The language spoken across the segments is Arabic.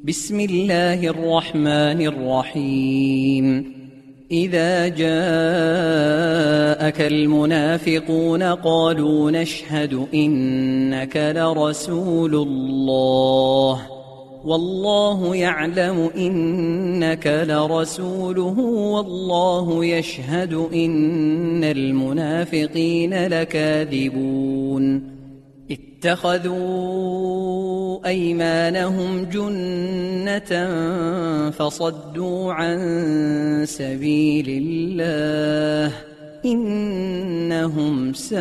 بسم الله الرحمن الرحيم. إذا جاءك المنافقون قالوا نشهد إنك لرسول الله والله يعلم إنك لرسوله والله يشهد إن المنافقين لكاذبون. اتخذوا أيمانهم جنة فصدوا عن سبيل الله إنهم ساء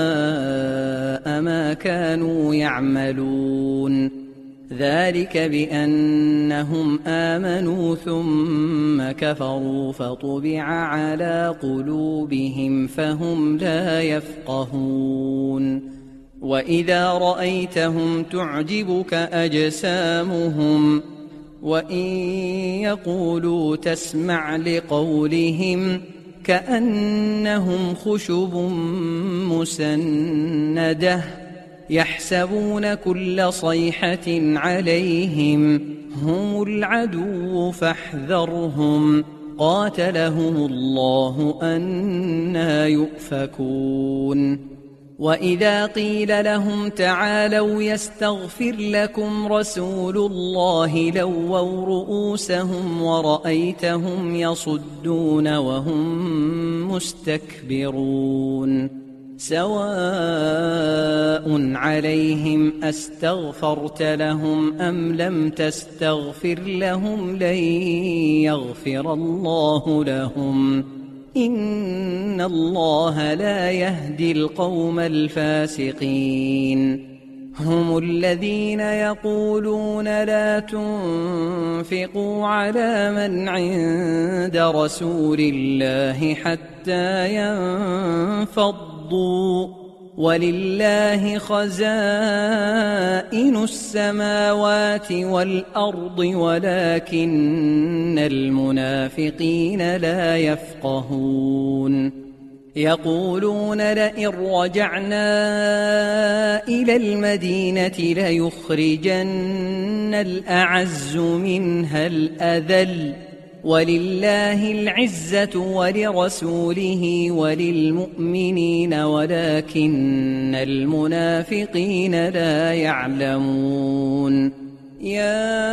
ما كانوا يعملون. ذلك بأنهم آمنوا ثم كفروا فطبع على قلوبهم فهم لا يفقهون. وإذا رأيتهم تعجبك أجسامهم وإن يقولوا تسمع لقولهم كأنهم خشب مسندة يحسبون كل صيحة عليهم هم العدو فاحذرهم قاتلهم الله أنى يؤفكون. وإذا قيل لهم تعالوا يستغفر لكم رسول الله لووا رؤوسهم ورأيتهم يصدون وهم مستكبرون. سواء عليهم أستغفرت لهم أم لم تستغفر لهم لن يغفر الله لهم إن الله لا يهدي القوم الفاسقين. هم الذين يقولون لا تنفقوا على من عند رسول الله حتى ينفضوا ولله خزائن السماوات والأرض ولكن المنافقين لا يفقهون. يقولون لئن رجعنا إلى المدينة ليخرجن الأعز منها الأذل ولله العزة ولرسوله وللمؤمنين ولكن المنافقين لا يعلمون. يا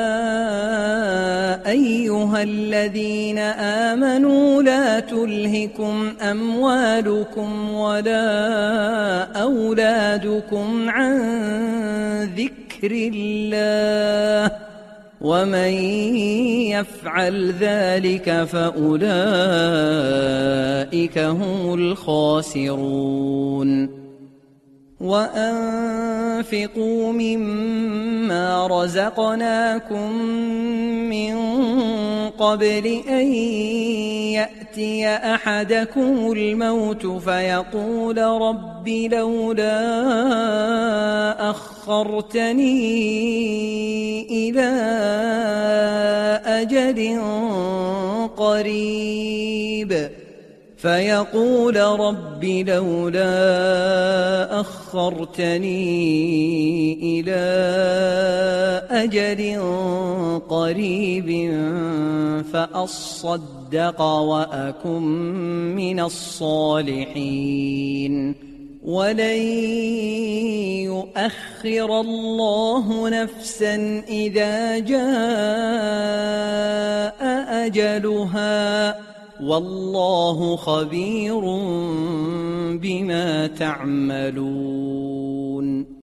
أيها الذين آمنوا لا تلهكم أموالكم ولا أولادكم عن ذكر الله ومن يفعل ذلك فأولئك هم الخاسرون. وأنفقوا مما رزقناكم من قبل أن يأتي أحدكم الموت فيقول رب لولا أخرتني إلى أجل قريب فيقول رب لولا أخرتني إلى أجل قريب فأصدق وأكن من الصالحين ولن يؤخر الله نفسا إذا جاء أجلها والله خبير بما تعملون.